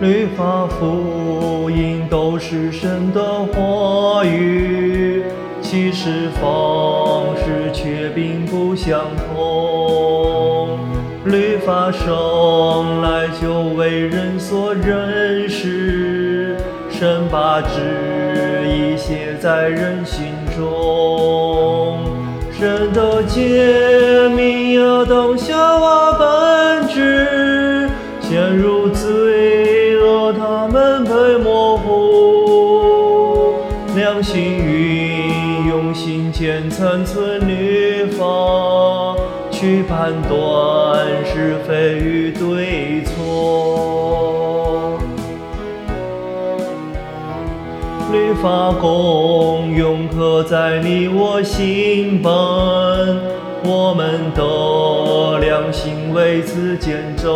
律法福音都是神的话语，启示方式却并不相同。律法生来就为人所认识，神把旨意写在人心中。神的诫命亚当夏娃本质，陷入罪恶，他们被模糊。良心运用心间残存律法，去判断是非与对错。律法功用刻在你我心本，我们的良心为此见证。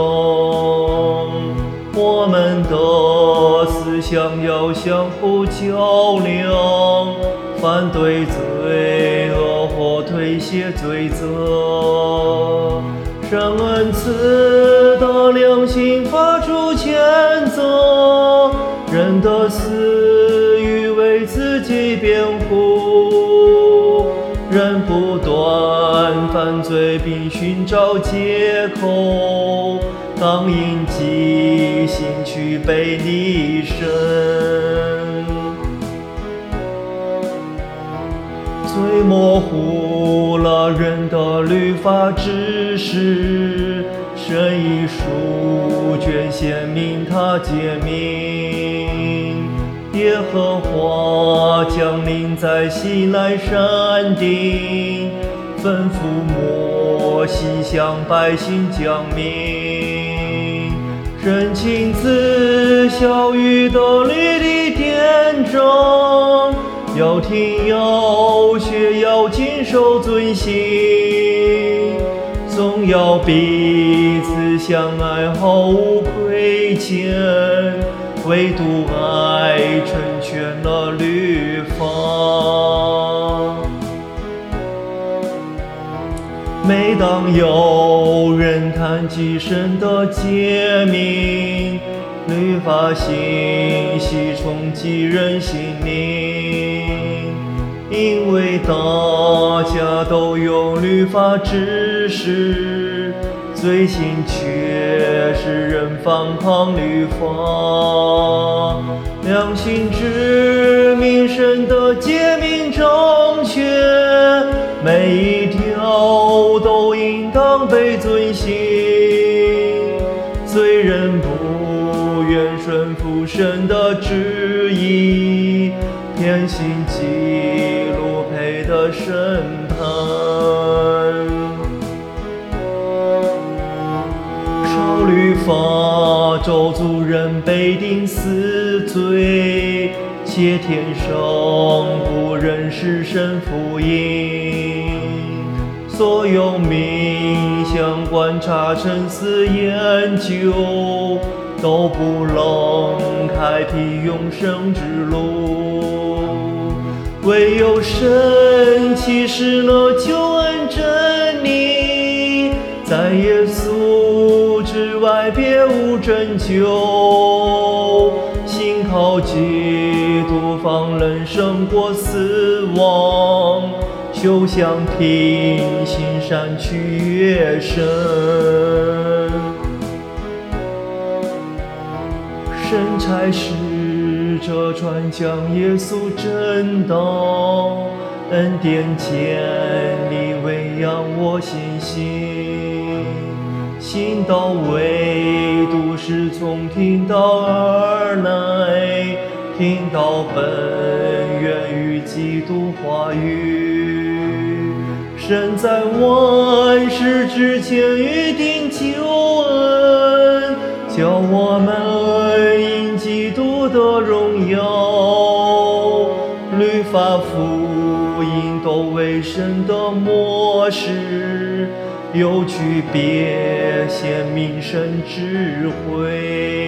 我们的思想要相互较量，反对罪恶或推卸罪责。神恩赐的良心发出谴责，人的私欲为自己辩护，人不断犯罪并寻找借口，当因己心去背逆神。罪模糊了人的律法知识，神以书卷显明他诫命。耶和华降临在西奈山顶，吩咐摩西向百姓讲明。神亲自小雨的律例典章，要听要学要谨守遵行，总要彼此相爱毫无亏欠，唯独爱成全了律法。每当有人谈及神的诫命，律法信息冲击人心灵，因为大家都有律法知识，罪行却使人反抗律法。良心知明神的诫命正确，每一条都应当被遵行。罪人不愿顺服神的旨意，偏行己路，配得审判。少律法咒诅人被定死罪，且天生不认识神福音。所有冥想观察沉思研究，都不能开辟永生之路。唯有神启示了救恩真理，在耶稣之外别无拯救。信靠基督方能胜过死亡，休想平行山去越深。神差使者传讲耶稣真道，恩典建立喂养我信心。信道唯独是从听道而来，听道本源于基督话语。神在万世之前预定救恩，叫我们因基督的荣耀。律法福音都为神的默示，有区别显明神智慧。